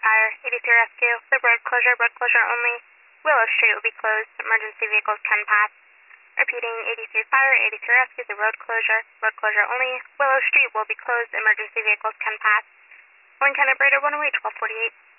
Fire, 83 Rescue. The road closure only. Willow Street will be closed. Emergency vehicles can pass. Repeating, 83 Fire, 83 Rescue. The road closure only. Willow Street will be closed. Emergency vehicles can pass. One Operator 108, 1248.